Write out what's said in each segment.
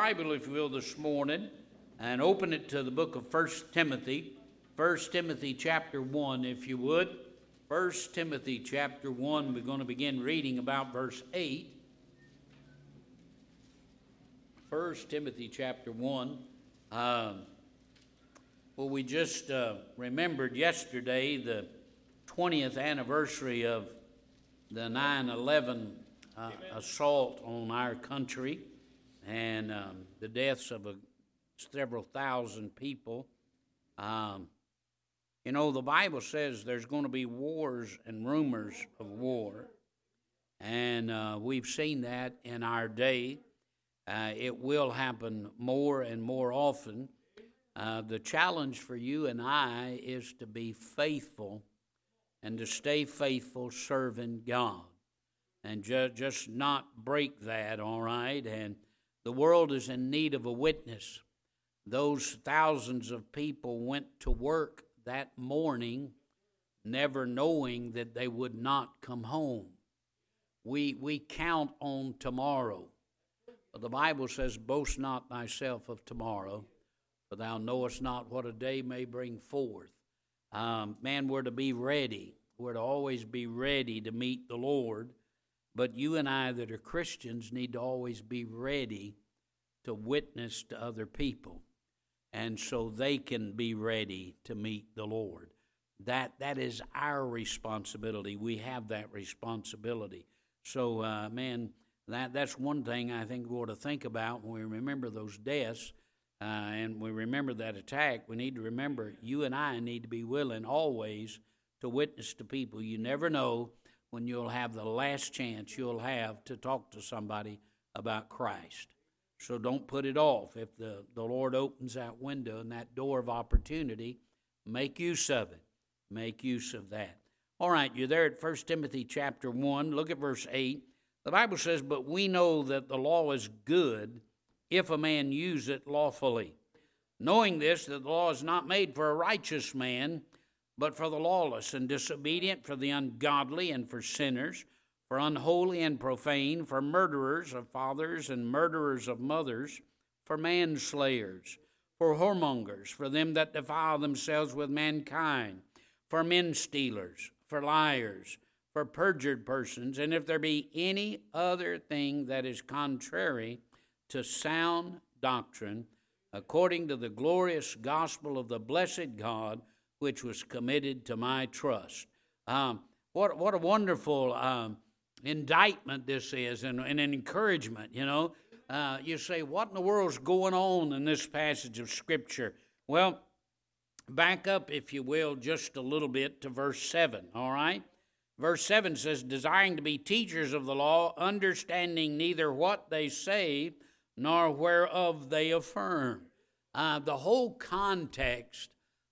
Bible, if you will, this morning and open it to the book of 1 Timothy. 1 Timothy chapter 1, if you would. 1 Timothy chapter 1, we're going to begin reading about verse 8. 1 Timothy chapter 1. We just remembered yesterday the 20th anniversary of the 9/11 assault on our country and the deaths of several thousand people. The Bible says there's going to be wars and rumors of war, and we've seen that in our day. It will happen more and more often. The challenge for you and I is to be faithful and to stay faithful serving God and just not break that, all right? And the world is in need of a witness. Those thousands of people went to work that morning never knowing that they would not come home. We count on tomorrow. The Bible says, boast not thyself of tomorrow, for thou knowest not what a day may bring forth. We're to be ready. We're to always be ready to meet the Lord. But you and I that are Christians need to always be ready to witness to other people, and so they can be ready to meet the Lord. That is our responsibility. We have that responsibility. So, that's one thing I think we ought to think about when we remember those deaths and we remember that attack. We need to remember you and I need to be willing always to witness to people. You never know when you'll have the last chance you'll have to talk to somebody about Christ. So don't put it off. If the Lord opens that window and that door of opportunity, make use of it. Make use of that. All right, you're there at 1 Timothy chapter 1. Look at verse 8. The Bible says, but we know that the law is good if a man use it lawfully. Knowing this, that the law is not made for a righteous man, but for the lawless and disobedient, for the ungodly and for sinners, for unholy and profane, for murderers of fathers and murderers of mothers, for manslayers, for whoremongers, for them that defile themselves with mankind, for men stealers, for liars, for perjured persons, and if there be any other thing that is contrary to sound doctrine, according to the glorious gospel of the blessed God, which was committed to my trust. What a wonderful indictment this is, and an encouragement, You say, what in the world's going on in this passage of Scripture? Well, back up, if you will, just a little bit to verse 7, all right? Verse 7 says, desiring to be teachers of the law, understanding neither what they say nor whereof they affirm. The whole context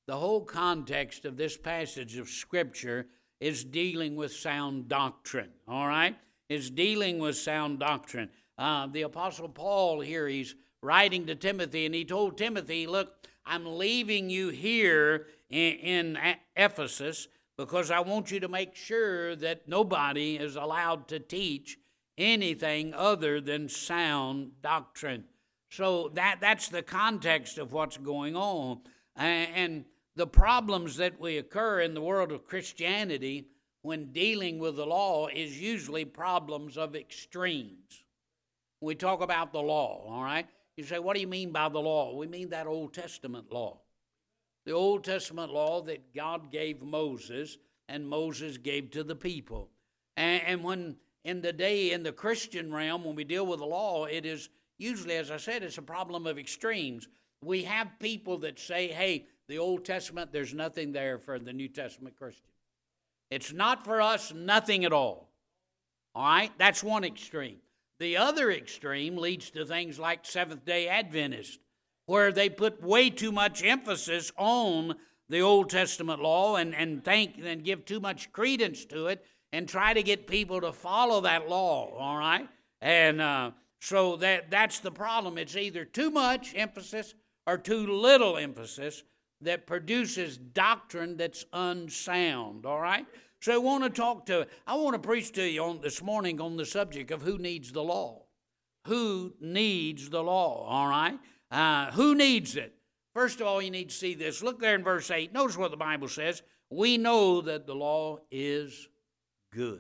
of this passage of Scripture is dealing with sound doctrine, all right? It's dealing with sound doctrine. The Apostle Paul here, he's writing to Timothy, and he told Timothy, look, I'm leaving you here in Ephesus because I want you to make sure that nobody is allowed to teach anything other than sound doctrine. So that's the context of what's going on. And the problems that we occur in the world of Christianity when dealing with the law is usually problems of extremes. We talk about the law, all right? You say, what do you mean by the law? We mean that Old Testament law. The Old Testament law that God gave Moses and Moses gave to the people. And when in the Christian realm, when we deal with the law, it is usually, as I said, it's a problem of extremes. We have people that say, hey, the Old Testament, there's nothing there for the New Testament Christian. It's not for us, nothing at all. All right? That's one extreme. The other extreme leads to things like Seventh-day Adventists, where they put way too much emphasis on the Old Testament law and give too much credence to it and try to get people to follow that law, all right? And so that's the problem. It's either too much emphasis or too little emphasis that produces doctrine that's unsound, all right? So I want to preach to you this morning on the subject of who needs the law. who needs the law, all right? Who needs it? First of all, you need to see this. Look there in verse 8. Notice what the Bible says. We know that the law is good.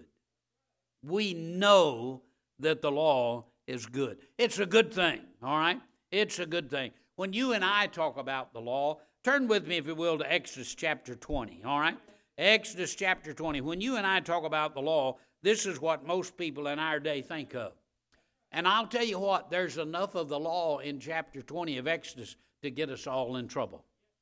We know that the law is good. It's a good thing, all right? It's a good thing. When you and I talk about the law, turn with me, if you will, to Exodus chapter 20, all right? Exodus chapter 20. When you and I talk about the law, this is what most people in our day think of. And I'll tell you what, there's enough of the law in chapter 20 of Exodus to get us all in trouble.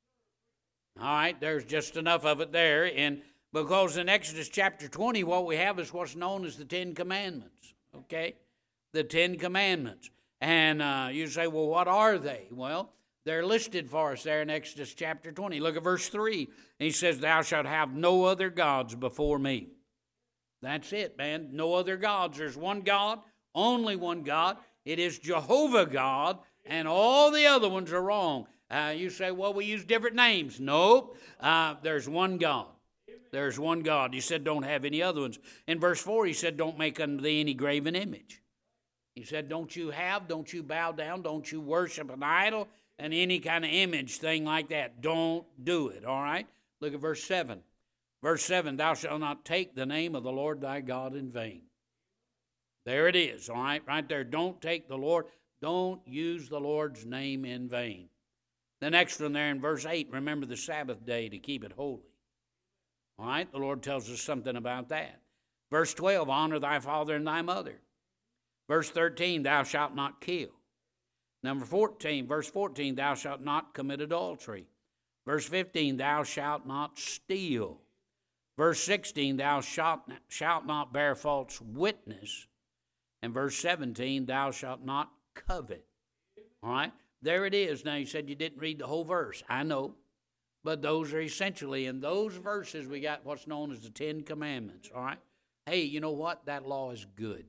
All right, there's just enough of it there. And because in Exodus chapter 20, what we have is what's known as the Ten Commandments, okay? The Ten Commandments. And you say, well, what are they? Well, they're listed for us there in Exodus chapter 20. Look at verse 3. He says, thou shalt have no other gods before me. That's it, man. No other gods. There's one God, only one God. It is Jehovah God, and all the other ones are wrong. You say, well, we use different names. Nope. There's one God. There's one God. He said, don't have any other ones. In verse 4, he said, don't make unto thee any graven image. He said, don't you bow down, don't you worship an idol and any kind of image thing like that. Don't do it, all right? Look at verse 7. Verse 7, thou shalt not take the name of the Lord thy God in vain. There it is, all right? Right there, don't take the Lord, don't use the Lord's name in vain. The next one there in verse 8, remember the Sabbath day to keep it holy. All right, the Lord tells us something about that. Verse 12, honor thy father and thy mother. Verse 13, thou shalt not kill. Number 14, verse 14, thou shalt not commit adultery. Verse 15, thou shalt not steal. Verse 16, thou shalt not bear false witness. And verse 17, thou shalt not covet. All right, there it is. Now, you said you didn't read the whole verse. I know. But those are essentially, in those verses, we got what's known as the Ten Commandments. All right? Hey, you know what? That law is good.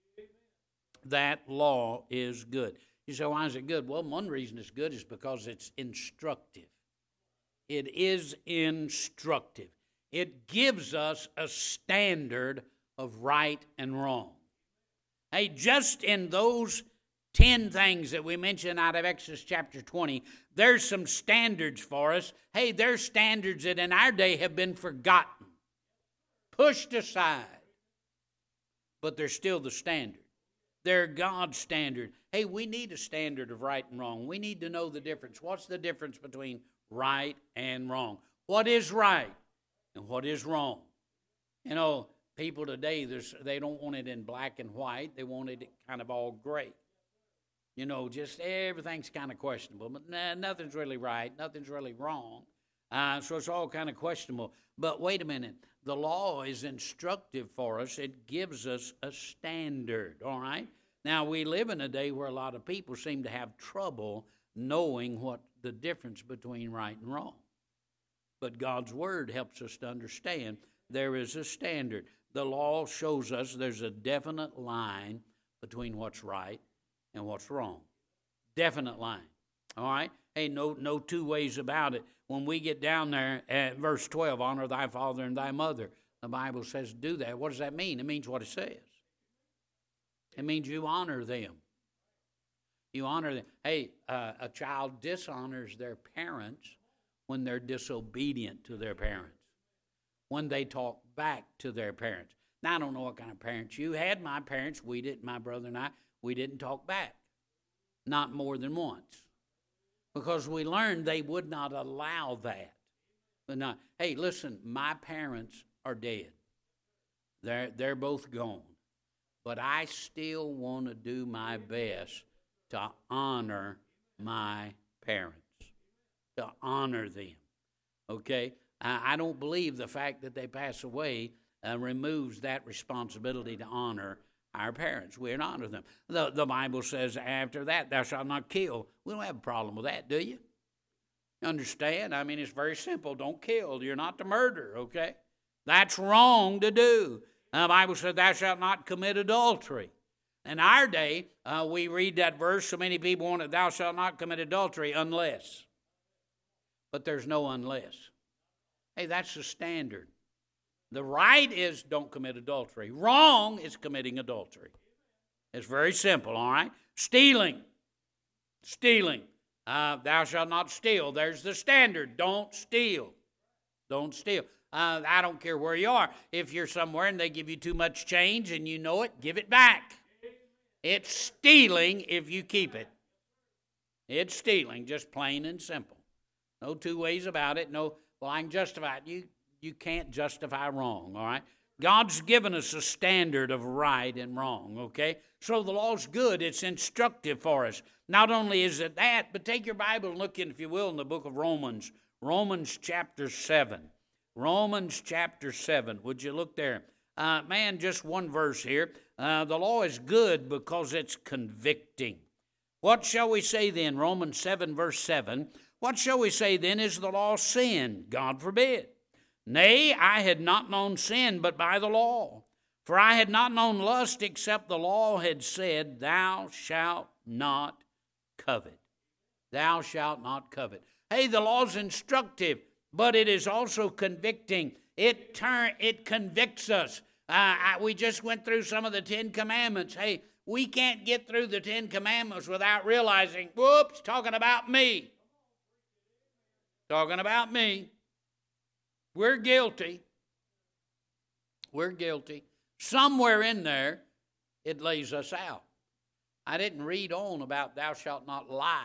That law is good. You say, why is it good? Well, one reason it's good is because it's instructive. It is instructive. It gives us a standard of right and wrong. Hey, just in those 10 things that we mentioned out of Exodus chapter 20, there's some standards for us. Hey, there's standards that in our day have been forgotten, pushed aside, but they're still the standard. They're God's standard. Hey, we need a standard of right and wrong. We need to know the difference. What's the difference between right and wrong? What is right and what is wrong? You know, people today, they don't want it in black and white. They want it kind of all gray. You know, just everything's kind of questionable. But nothing's really right. Nothing's really wrong. So it's all kind of questionable. But wait a minute. The law is instructive for us. It gives us a standard, all right? Now, we live in a day where a lot of people seem to have trouble knowing what the difference between right and wrong. But God's Word helps us to understand there is a standard. The law shows us there's a definite line between what's right and what's wrong. Definite line. All right? Hey, no two ways about it. When we get down there at verse 12, honor thy father and thy mother, the Bible says do that. What does that mean? It means what it says. It means you honor them. You honor them. Hey, a child dishonors their parents when they're disobedient to their parents, when they talk back to their parents. Now, I don't know what kind of parents you had. My parents, we didn't, my brother and I, we didn't talk back. Not more than once. Because we learned they would not allow that. But now, hey, listen, my parents are dead. They're both gone. But I still want to do my best to honor my parents, to honor them. Okay? I don't believe the fact that they pass away removes that responsibility to honor our parents. We honor them. The Bible says after that, thou shalt not kill. We don't have a problem with that, do you? You understand? I mean, it's very simple. Don't kill. You're not to murder, okay? That's wrong to do. The Bible says thou shalt not commit adultery. In our day, we read that verse, so many people want it, thou shalt not commit adultery unless. But there's no unless. Hey, that's the standard. The right is don't commit adultery. Wrong is committing adultery. It's very simple, all right? Stealing. Stealing. Thou shalt not steal. There's the standard. Don't steal. Don't steal. I don't care where you are. If you're somewhere and they give you too much change and you know it, give it back. It's stealing if you keep it. It's stealing, just plain and simple. No two ways about it. No, well, I can justify it. You can't justify wrong, all right? God's given us a standard of right and wrong, okay? So the law's good. It's instructive for us. Not only is it that, but take your Bible and look in, if you will, in the book of Romans. Romans chapter 7. Romans chapter 7. Would you look there? Just one verse here. The law is good because it's convicting. What shall we say then? Romans 7 verse 7. What shall we say then? Is the law sin? God forbid. Nay, I had not known sin but by the law. For I had not known lust except the law had said, Thou shalt not covet. Thou shalt not covet. Hey, the law's instructive, but it is also convicting. It convicts us. We just went through some of the 10 Commandments. Hey, we can't get through the 10 Commandments without realizing, whoops, talking about me. Talking about me. We're guilty. We're guilty. Somewhere in there, it lays us out. I didn't read on about thou shalt not lie.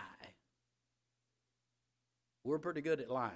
We're pretty good at lying.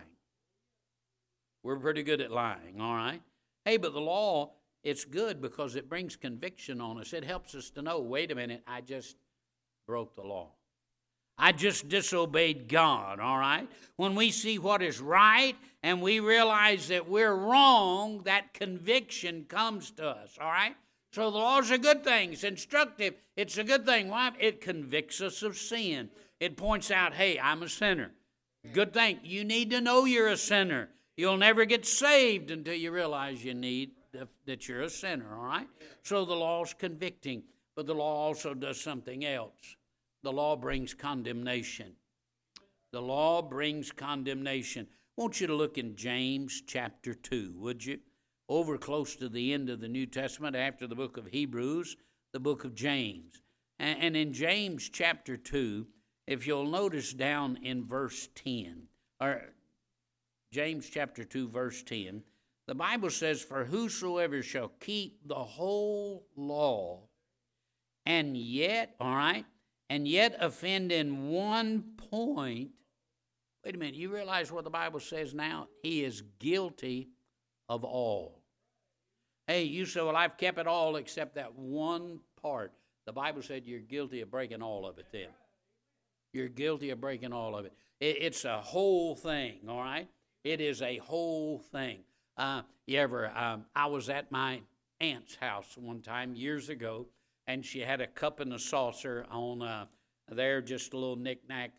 We're pretty good at lying, all right? Hey, but the law, it's good because it brings conviction on us. It helps us to know, wait a minute, I just broke the law. I just disobeyed God, all right? When we see what is right and we realize that we're wrong, that conviction comes to us, all right? So the law is a good thing. It's instructive. It's a good thing. Why? It convicts us of sin. It points out, hey, I'm a sinner. Good thing. You need to know you're a sinner. You'll never get saved until you realize that you're a sinner, all right? So the law's convicting, but the law also does something else. The law brings condemnation. The law brings condemnation. I want you to look in James chapter 2, would you? Over close to the end of the New Testament, after the book of Hebrews, the book of James. And in James chapter 2, if you'll notice down in verse 10, or James chapter 2, verse 10, the Bible says, For whosoever shall keep the whole law, and yet, all right, and yet offend in one point. Wait a minute, you realize what the Bible says now? He is guilty of all. Hey, you say, well, I've kept it all except that one part. The Bible said you're guilty of breaking all of it then. You're guilty of breaking all of it. It's a whole thing, all right? It is a whole thing. I was at my aunt's house one time years ago, and she had a cup and a saucer on there, just a little knick-knack,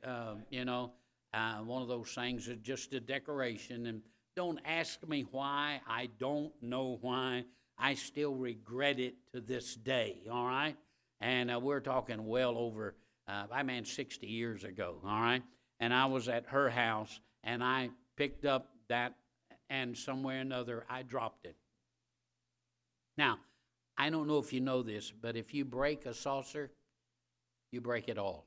one of those things, just a decoration. And don't ask me why. I don't know why. I still regret it to this day, all right? And we're talking well over, 60 years ago, all right? And I was at her house, and I picked up that, and somewhere or another, I dropped it. Now, I don't know if you know this, but if you break a saucer, you break it all.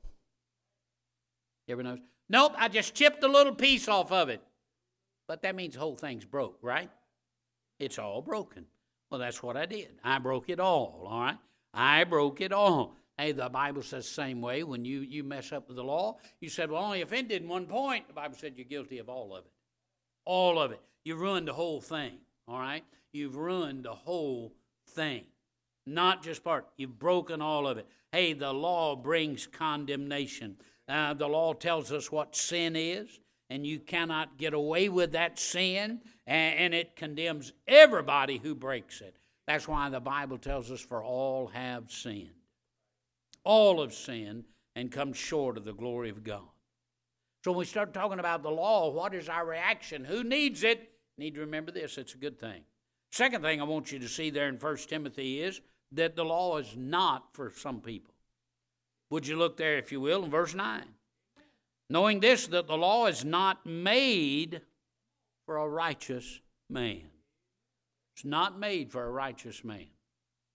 You ever notice? Nope, I just chipped a little piece off of it. But that means the whole thing's broke, right? It's all broken. Well, that's what I did. I broke it all right? I broke it all. Hey, the Bible says the same way. When you mess up with the law, you said, well, only offended in one point. The Bible said you're guilty of all of it. All of it. You've ruined the whole thing, all right? You've ruined the whole thing. Not just part. You've broken all of it. Hey, the law brings condemnation. The law tells us what sin is, and you cannot get away with that sin, and it condemns everybody who breaks it. That's why the Bible tells us, for all have sinned. All have sinned and come short of the glory of God. So when we start talking about the law, what is our reaction? Who needs it? You need to remember this. It's a good thing. Second thing I want you to see there in 1 Timothy is that the law is not for some people. Would you look there, if you will, in verse 9? Knowing this, that the law is not made for a righteous man. It's not made for a righteous man.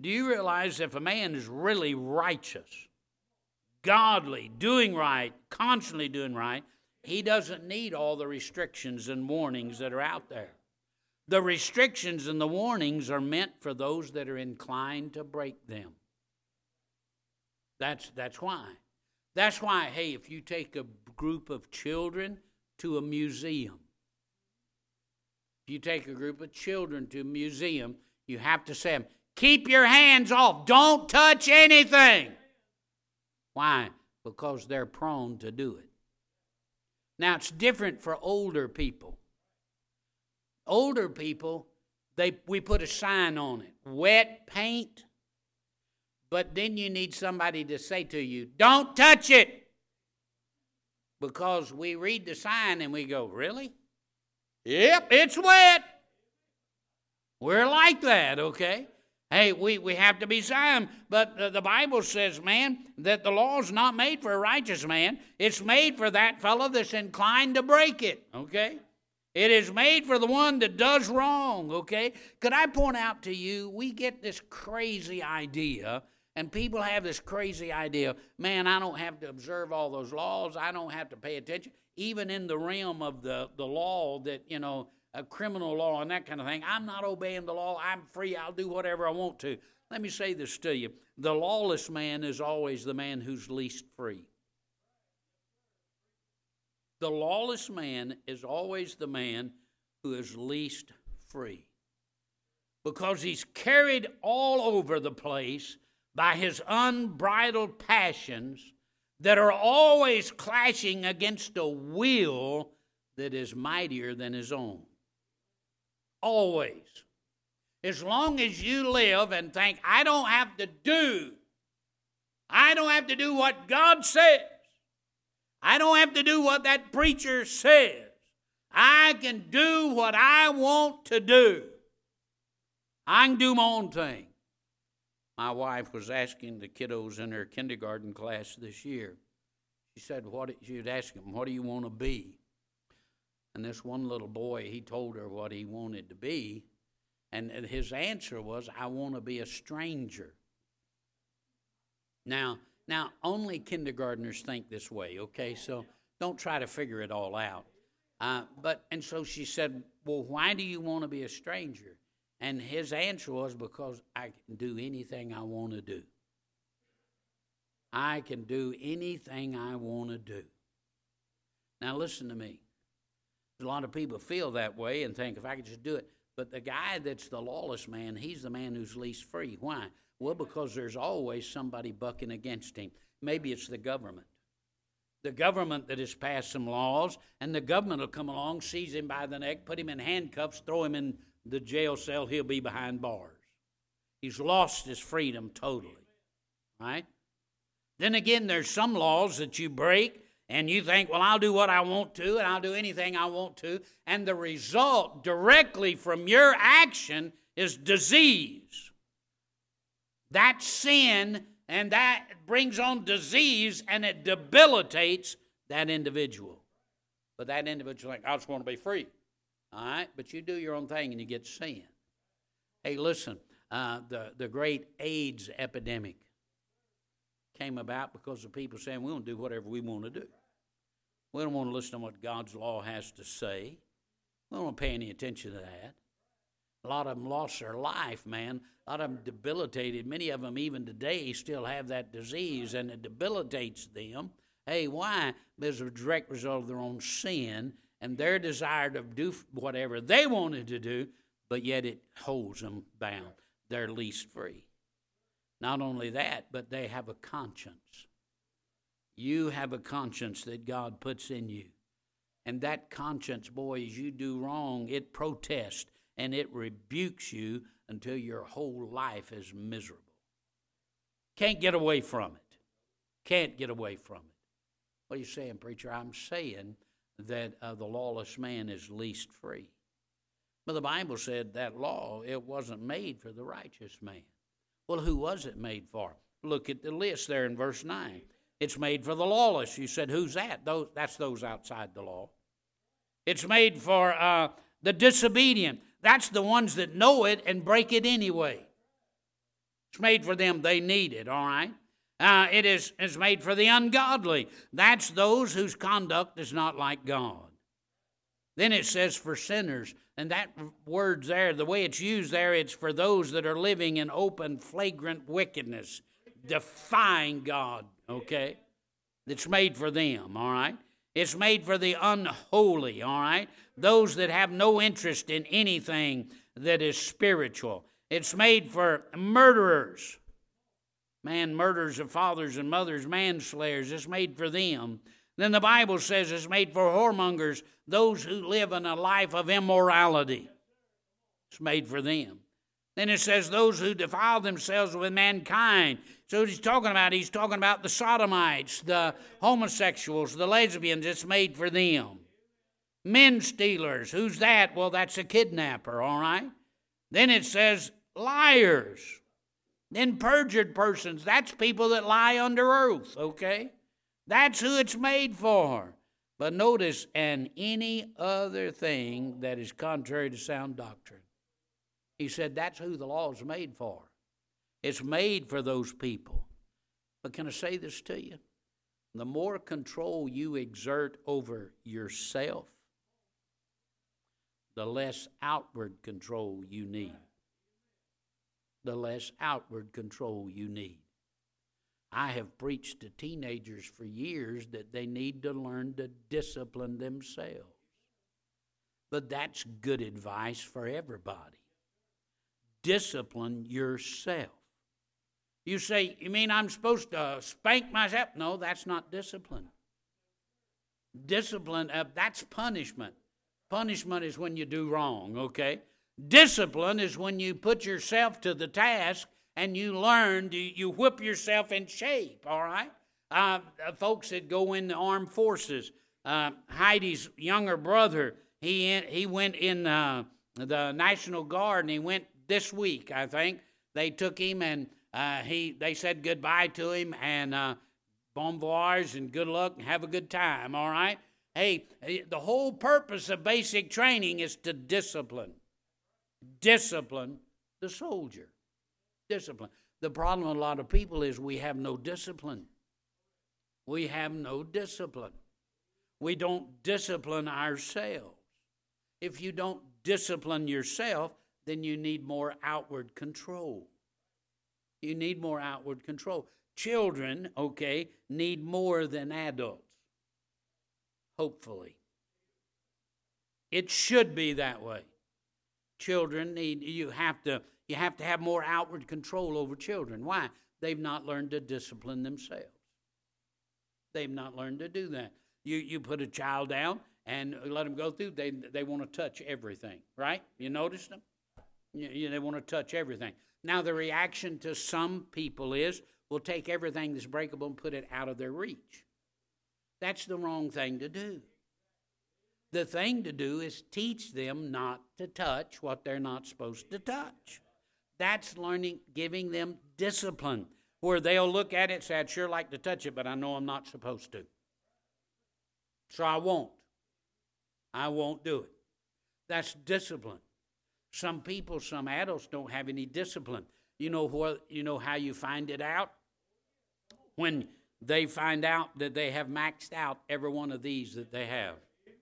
Do you realize if a man is really righteous, godly, doing right, constantly doing right, he doesn't need all the restrictions and warnings that are out there. The restrictions and the warnings are meant for those that are inclined to break them. That's why. That's why, hey, if you take a group of children to a museum, if you take a group of children to a museum, you have to say to them, keep your hands off. Don't touch anything. Why? Because they're prone to do it. Now, it's different for older people. Older people, we put a sign on it, wet paint, but then you need somebody to say to you, don't touch it. Because we read the sign and we go, really? Yep, it's wet. We're like that, okay? Hey, we have to be sound, but the Bible says, man, that the law's not made for a righteous man. It's made for that fellow that's inclined to break it, okay? It is made for the one that does wrong, okay? Could I point out to you, we get this crazy idea, and people have this crazy idea, man, I don't have to observe all those laws. I don't have to pay attention. Even in the realm of the law that, you know, a criminal law and that kind of thing. I'm not obeying the law. I'm free. I'll do whatever I want to. Let me say this to you. The lawless man is always the man who's least free. The lawless man is always the man who is least free. Because he's carried all over the place by his unbridled passions that are always clashing against a will that is mightier than his own. Always. As long as you live and think, I don't have to do what God says. I don't have to do what that preacher says. I can do what I want to do. I can do my own thing. My wife was asking the kiddos in her kindergarten class this year. She would ask them, what do you want to be? And this one little boy, he told her what he wanted to be. And his answer was, I want to be a stranger. Now, only kindergartners think this way, okay? So don't try to figure it all out. And so she said, well, why do you want to be a stranger? And his answer was, because I can do anything I want to do. I can do anything I want to do. Now, listen to me. A lot of people feel that way and think, if I could just do it. But the guy that's the lawless man, he's the man who's least free. Why? Well, because there's always somebody bucking against him. Maybe it's the government. The government that has passed some laws, and the government will come along, seize him by the neck, put him in handcuffs, throw him in the jail cell. He'll be behind bars. He's lost his freedom totally. Right? Then again, there's some laws that you break, and you think, well, I'll do what I want to, and I'll do anything I want to. And the result directly from your action is disease. That's sin, and that brings on disease, and it debilitates that individual. But that individual thinks, I just want to be free. All right? But you do your own thing, and you get sin. Hey, listen, the great AIDS epidemic came about because of people saying, we want to do whatever we want to do. We don't want to listen to what God's law has to say. We don't want to pay any attention to that. A lot of them lost their life, man. A lot of them debilitated. Many of them, even today, still have that disease, and it debilitates them. Hey, why? Because of a direct result of their own sin and their desire to do whatever they wanted to do, but yet it holds them bound. They're least free. Not only that, but they have a conscience. You have a conscience that God puts in you. And that conscience, boy, as you do wrong, it protests and it rebukes you until your whole life is miserable. Can't get away from it. Can't get away from it. What are you saying, preacher? I'm saying that the lawless man is least free. But the Bible said that law, it wasn't made for the righteous man. Well, who was it made for? Look at the list there in verse 9. It's made for the lawless. You said, who's that? That's those outside the law. It's made for the disobedient. That's the ones that know it and break it anyway. It's made for them. They need it, all right? It's made for the ungodly. That's those whose conduct is not like God. Then it says for sinners. And that word's there, the way it's used there, it's for those that are living in open, flagrant wickedness, defying God, okay? It's made for them, all right? It's made for the unholy, all right? Those that have no interest in anything that is spiritual. It's made for murderers. Man murders of fathers and mothers, manslayers. It's made for them. Then the Bible says it's made for whoremongers, those who live in a life of immorality. It's made for them. Then it says those who defile themselves with mankind. So what he's talking about the sodomites, the homosexuals, the lesbians. It's made for them. Men stealers. Who's that? Well, that's a kidnapper, all right? Then it says liars. Then perjured persons. That's people that lie under oath, okay? That's who it's made for. But notice, and any other thing that is contrary to sound doctrine. He said that's who the law is made for. It's made for those people. But can I say this to you? The more control you exert over yourself, the less outward control you need. The less outward control you need. I have preached to teenagers for years that they need to learn to discipline themselves. But that's good advice for everybody. Discipline yourself. You say, you mean I'm supposed to spank myself? No, that's not discipline. Discipline, that's punishment. Punishment is when you do wrong, okay? Discipline is when you put yourself to the task and you learn, you whip yourself in shape, all right? Folks that go in the armed forces, Heidi's younger brother, he went in the National Guard, and he went this week, I think. They took him, and they said goodbye to him, and bon voyage, and good luck, and have a good time, all right? Hey, the whole purpose of basic training is to discipline the soldier. Discipline. The problem with a lot of people is we have no discipline. We have no discipline. We don't discipline ourselves. If you don't discipline yourself, then you need more outward control. You need more outward control. Children, okay, need more than adults. Hopefully. It should be that way. Children need, you have to have more outward control over children. Why? They've not learned to discipline themselves. They've not learned to do that. You put a child down and let them go through, they want to touch everything, right? You notice them? They want to touch everything. Now, the reaction to some people is, we'll take everything that's breakable and put it out of their reach. That's the wrong thing to do. The thing to do is teach them not to touch what they're not supposed to touch. That's learning, giving them discipline, where they'll look at it and say, I'd sure like to touch it, but I know I'm not supposed to. So I won't. I won't do it. That's discipline. Some people, some adults don't have any discipline. You know how you find it out? When they find out that they have maxed out every one of these that they have.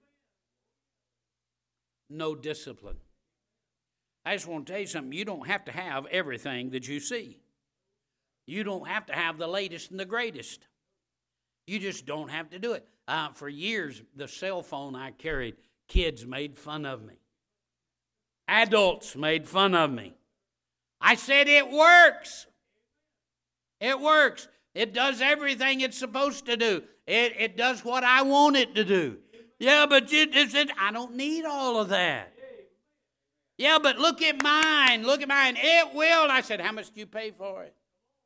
No discipline. I just want to tell you something. You don't have to have everything that you see. You don't have to have the latest and the greatest. You just don't have to do it. For years, the cell phone I carried, kids made fun of me. Adults made fun of me. I said, it works. It works. It does everything it's supposed to do. It does what I want it to do. Yeah, but I don't need all of that. Yeah, but look at mine. Look at mine. It will. And I said, how much do you pay for it?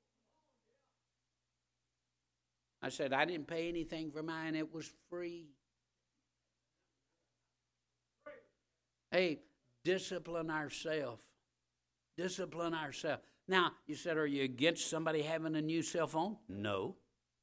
I said, I didn't pay anything for mine. It was free. Hey, discipline ourselves. Discipline ourselves. Now, you said, are you against somebody having a new cell phone? No.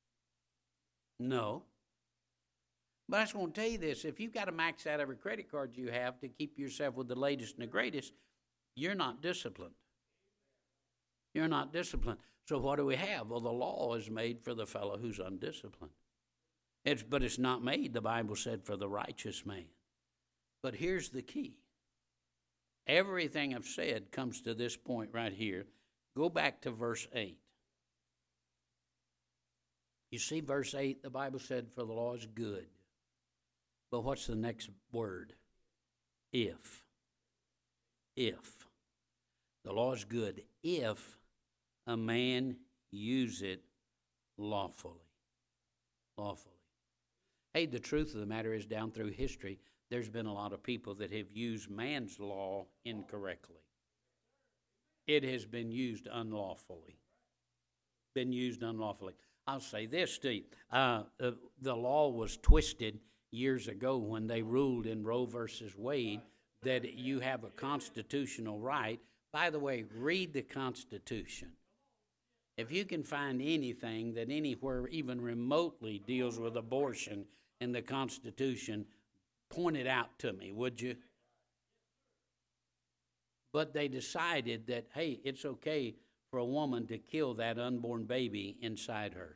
No. But I just want to tell you this. If you've got to max out every credit card you have to keep yourself with the latest and the greatest, you're not disciplined. You're not disciplined. So what do we have? Well, the law is made for the fellow who's undisciplined. But it's not made, the Bible said, for the righteous man. But here's the key. Everything I've said comes to this point right here. Go back to verse 8. You see verse 8, the Bible said, for the law is good. But what's the next word? If. If. The law is good if a man use it lawfully. Lawfully. Hey, the truth of the matter is, down through history, there's been a lot of people that have used man's law incorrectly. It has been used unlawfully. Been used unlawfully. I'll say this to you. The law was twisted years ago when they ruled in Roe versus Wade that you have a constitutional right. By the way, read the Constitution. If you can find anything that anywhere even remotely deals with abortion in the Constitution, point it out to me, would you? But they decided that, hey, it's okay for a woman to kill that unborn baby inside her.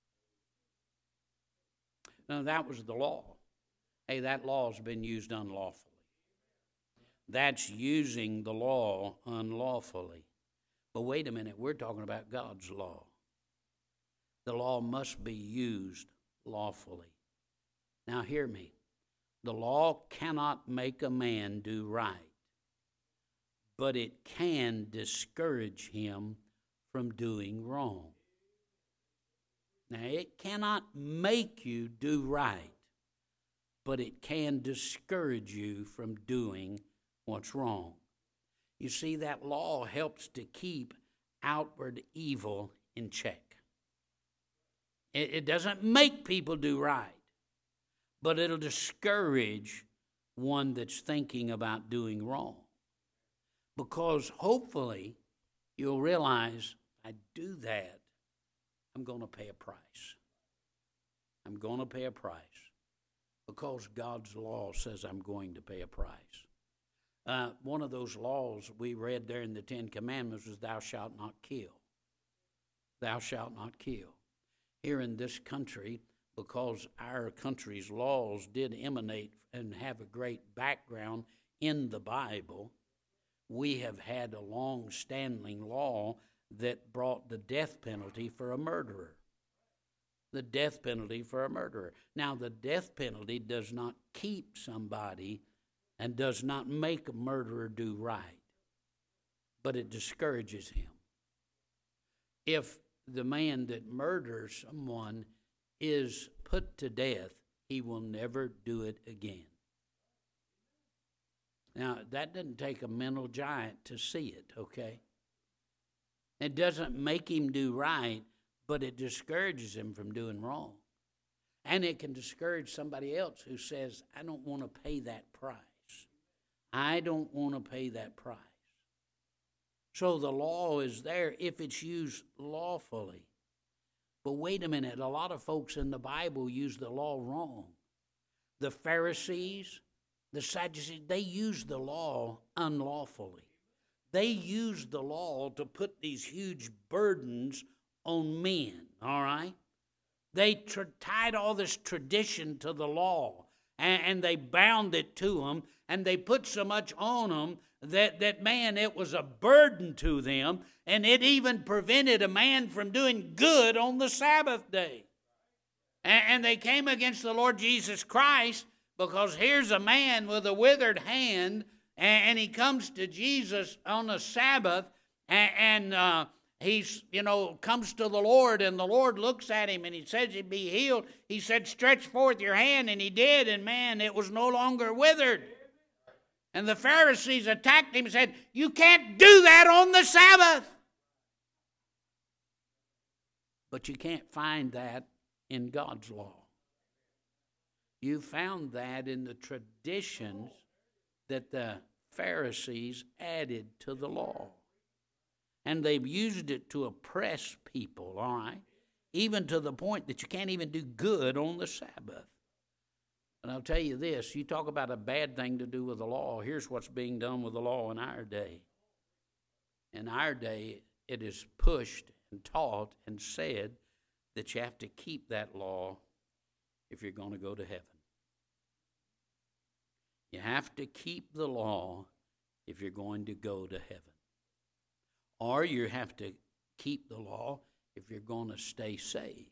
Now, that was the law. Hey, that law has been used unlawfully. That's using the law unlawfully. But wait a minute, we're talking about God's law. The law must be used lawfully. Now, hear me. The law cannot make a man do right, but it can discourage him from doing wrong. Now, it cannot make you do right, but it can discourage you from doing what's wrong. You see, that law helps to keep outward evil in check. It doesn't make people do right, but it'll discourage one that's thinking about doing wrong. Because hopefully you'll realize, I do that, I'm going to pay a price. I'm going to pay a price because God's law says I'm going to pay a price. One of those laws we read there in the Ten Commandments was thou shalt not kill. Thou shalt not kill. Here in this country, because our country's laws did emanate and have a great background in the Bible, we have had a long-standing law that brought the death penalty for a murderer. The death penalty for a murderer. Now, the death penalty does not keep somebody and does not make a murderer do right, but it discourages him. If the man that murders someone is put to death, he will never do it again. Now, that doesn't take a mental giant to see it, okay? It doesn't make him do right, but it discourages him from doing wrong. And it can discourage somebody else who says, I don't want to pay that price. I don't want to pay that price. So the law is there if it's used lawfully. But wait a minute, a lot of folks in the Bible use the law wrong. The Pharisees, the Sadducees, they used the law unlawfully. They used the law to put these huge burdens on men, all right? They tied all this tradition to the law, and they bound it to them, and they put so much on them that man, it was a burden to them, and it even prevented a man from doing good on the Sabbath day. And they came against the Lord Jesus Christ because here's a man with a withered hand, and he comes to Jesus on a Sabbath, and he's, comes to the Lord, and the Lord looks at him, and he says he'd be healed. He said, stretch forth your hand, and he did, and man, it was no longer withered. And the Pharisees attacked him and said, you can't do that on the Sabbath. But you can't find that in God's law. You found that in the traditions that the Pharisees added to the law. And they've used it to oppress people, all right? Even to the point that you can't even do good on the Sabbath. And I'll tell you this, you talk about a bad thing to do with the law, here's what's being done with the law in our day. In our day, it is pushed and taught and said that you have to keep that law if you're going to go to heaven. You have to keep the law if you're going to go to heaven. Or you have to keep the law if you're going to stay saved.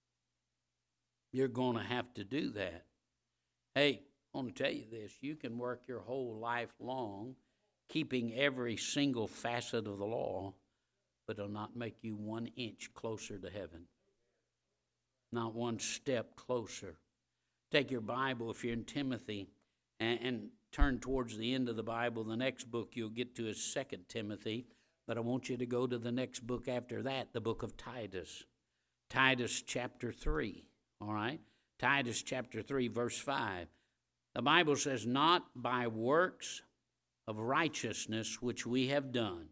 You're going to have to do that. Hey, I want to tell you this. You can work your whole life long keeping every single facet of the law, but it'll not make you 1 inch closer to heaven. Not one step closer. Take your Bible, if you're in Timothy, and turn towards the end of the Bible. The next book you'll get to is 2 Timothy, but I want you to go to the next book after that, the book of Titus. Titus chapter 3, all right? Titus chapter 3, verse 5. The Bible says, not by works of righteousness which we have done,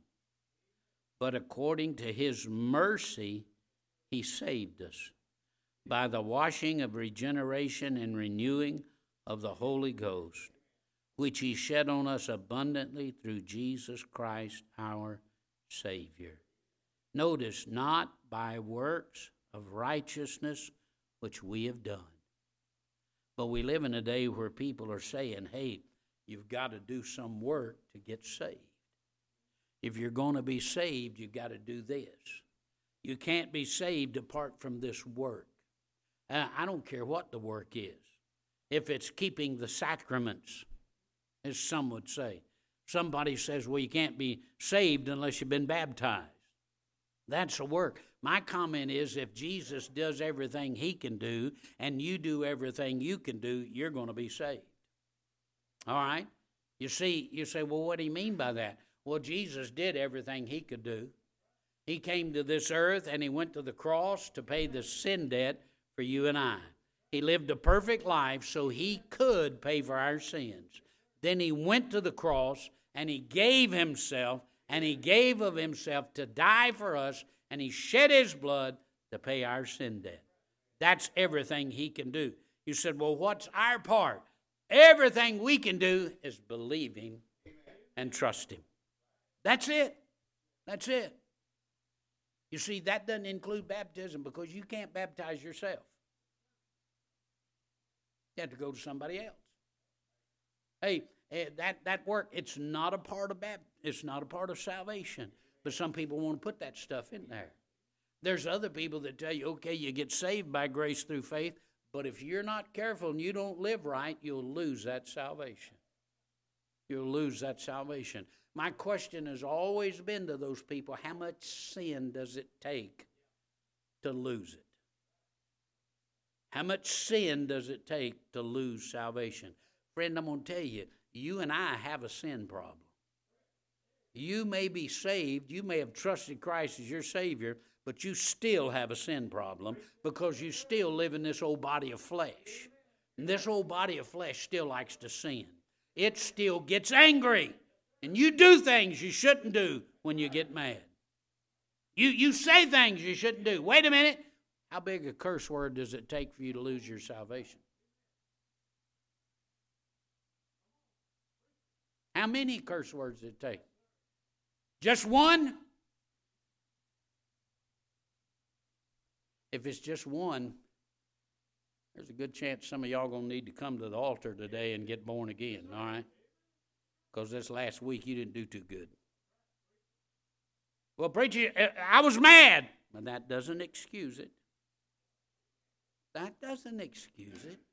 but according to his mercy he saved us, by the washing of regeneration and renewing of the Holy Ghost, which he shed on us abundantly through Jesus Christ our Savior. Notice, not by works of righteousness which we have done. But we live in a day where people are saying, hey, you've got to do some work to get saved. If you're going to be saved, you've got to do this. You can't be saved apart from this work. I don't care what the work is. If it's keeping the sacraments, as some would say. Somebody says, well, you can't be saved unless you've been baptized. That's a work. My comment is, if Jesus does everything he can do and you do everything you can do, you're going to be saved. All right? You say, well, what do you mean by that? Well, Jesus did everything he could do. He came to this earth and he went to the cross to pay the sin debt for you and I. He lived a perfect life so he could pay for our sins. Then he went to the cross and he gave himself, and he gave of himself to die for us, and he shed his blood to pay our sin debt. That's everything he can do. You said, well, what's our part? Everything we can do is believe him and trust him. That's it. That's it. You see, that doesn't include baptism because you can't baptize yourself. You have to go to somebody else. Hey, that work, it's not a part of it's not a part of salvation. But some people want to put that stuff in there. There's other people that tell you, okay, you get saved by grace through faith, but if you're not careful and you don't live right, you'll lose that salvation. You'll lose that salvation. My question has always been to those people, how much sin does it take to lose it? How much sin does it take to lose salvation? Friend, I'm going to tell you, you and I have a sin problem. You may be saved, you may have trusted Christ as your Savior, but you still have a sin problem because you still live in this old body of flesh. And this old body of flesh still likes to sin. It still gets angry. And you do things you shouldn't do when you get mad. You say things you shouldn't do. Wait a minute. How big a curse word does it take for you to lose your salvation? How many curse words does it take? Just one? If it's just one, there's a good chance some of y'all going to need to come to the altar today and get born again, all right? Because this last week you didn't do too good. Well, preacher, I was mad. But that doesn't excuse it. That doesn't excuse it.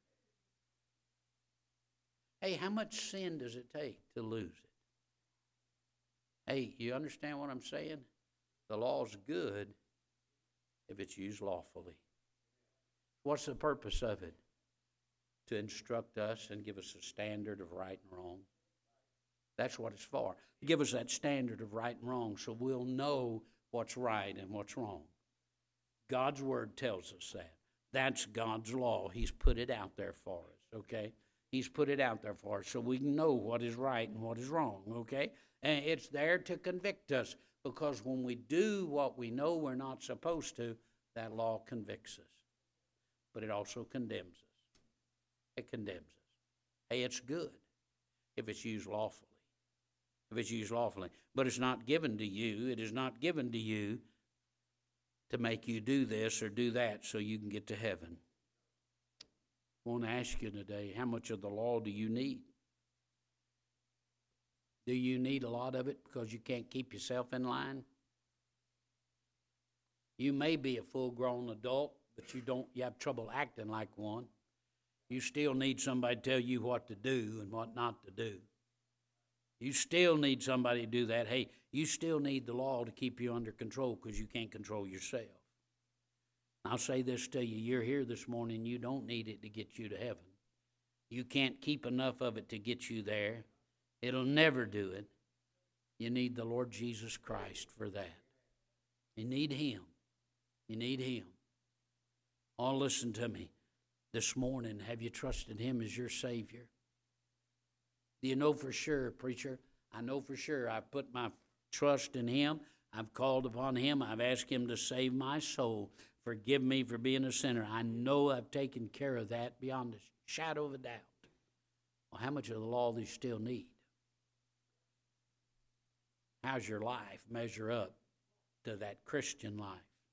Hey, how much sin does it take to lose it? Hey, you understand what I'm saying? The law's good if it's used lawfully. What's the purpose of it? To instruct us and give us a standard of right and wrong. That's what it's for. Give us that standard of right and wrong so we'll know what's right and what's wrong. God's word tells us that. That's God's law. He's put it out there for us, okay? He's put it out there for us so we can know what is right and what is wrong, okay? And it's there to convict us because when we do what we know we're not supposed to, that law convicts us. But it also condemns us. It condemns us. Hey, it's good if it's used lawfully. if it's used lawfully. But it's not given to you. It is not given to you to make you do this or do that so you can get to heaven. I want to ask you today, how much of the law do you need? Do you need a lot of it because you can't keep yourself in line? You may be a full-grown adult, but you have trouble acting like one. You still need somebody to tell you what to do and what not to do. You still need somebody to do that. Hey, you still need the law to keep you under control because you can't control yourself. I'll say this to you. You're here this morning. You don't need it to get you to heaven. You can't keep enough of it to get you there. It'll never do it. You need the Lord Jesus Christ for that. You need Him. You need Him. Oh, listen to me. This morning, have you trusted Him as your Savior? Do you know for sure, preacher? I know for sure I've put my trust in Him. I've called upon Him. I've asked Him to save my soul. Forgive me for being a sinner. I know I've taken care of that beyond a shadow of a doubt. Well, how much of the law do you still need? How's your life measure up to that Christian life?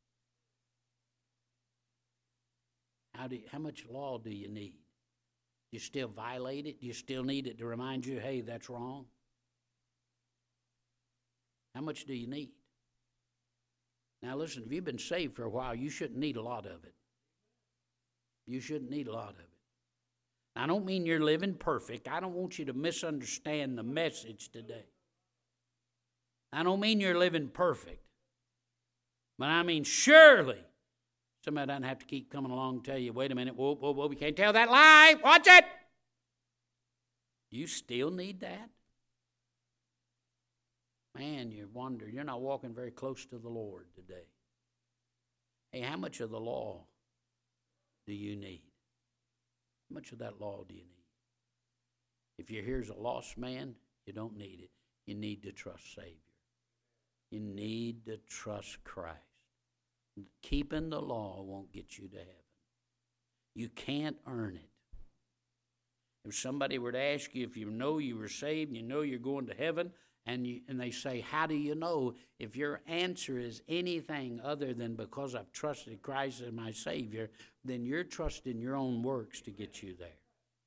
How much law do you need? Do you still violate it? Do you still need it to remind you, hey, that's wrong? How much do you need? Now listen, if you've been saved for a while, you shouldn't need a lot of it. You shouldn't need a lot of it. I don't mean you're living perfect. I don't want you to misunderstand the message today. I don't mean you're living perfect. But I mean surely somebody doesn't have to keep coming along and tell you, wait a minute, whoa, we can't tell that lie. Watch it. You still need that? Man, you wonder, you're not walking very close to the Lord today. Hey, how much of the law do you need? How much of that law do you need? If you're here as a lost man, you don't need it. You need to trust Savior. You need to trust Christ. Keeping the law won't get you to heaven. You can't earn it. If somebody were to ask you if you know you were saved, you know you're going to heaven, and they say, how do you know? If your answer is anything other than because I've trusted Christ as my Savior, then you're trusting your own works to get you there.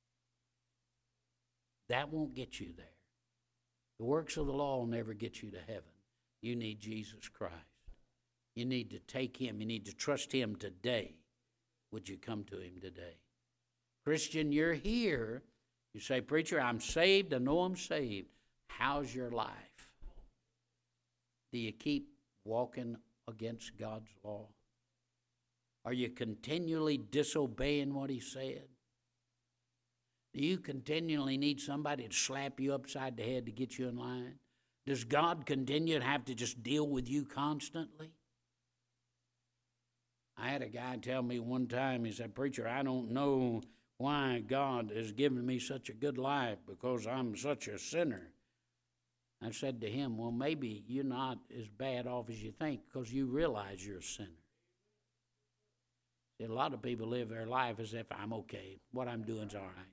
That won't get you there. The works of the law will never get you to heaven. You need Jesus Christ. You need to take Him. You need to trust Him today. Would you come to Him today? Christian, you're here. You say, preacher, I'm saved. I know I'm saved. How's your life? Do you keep walking against God's law? Are you continually disobeying what He said? Do you continually need somebody to slap you upside the head to get you in line? Does God continue to have to just deal with you constantly? I had a guy tell me one time, he said, preacher, I don't know why God has given me such a good life because I'm such a sinner. I said to him, well, maybe you're not as bad off as you think because you realize you're a sinner. See, a lot of people live their life as if I'm okay. What I'm doing is all right.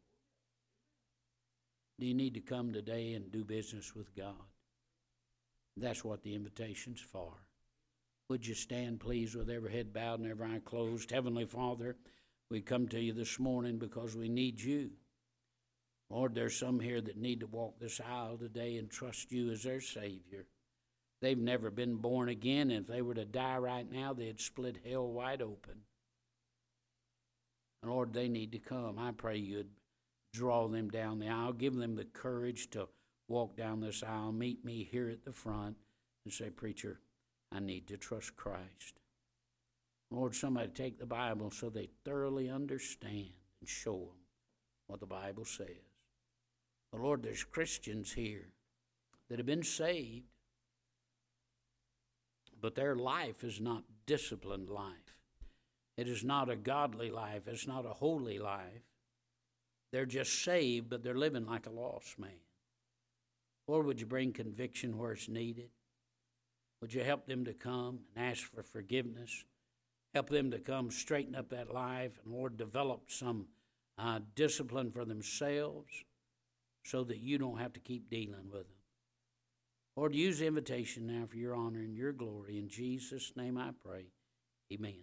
Do you need to come today and do business with God? That's what the invitation's for. Would you stand, please, with every head bowed and every eye closed? Heavenly Father, we come to you this morning because we need you. Lord, there's some here that need to walk this aisle today and trust you as their Savior. They've never been born again, and if they were to die right now, they'd split hell wide open. And Lord, they need to come. I pray you'd draw them down the aisle. Give them the courage to walk down this aisle. Meet me here at the front and say, preacher, I need to trust Christ. Lord, somebody take the Bible so they thoroughly understand and show them what the Bible says. But Lord, there's Christians here that have been saved, but their life is not disciplined life. It is not a godly life. It's not a holy life. They're just saved, but they're living like a lost man. Lord, would you bring conviction where it's needed? Would you help them to come and ask for forgiveness? Help them to come straighten up that life and, Lord, develop some discipline for themselves so that you don't have to keep dealing with them. Lord, use the invitation now for your honor and your glory. In Jesus' name I pray. Amen.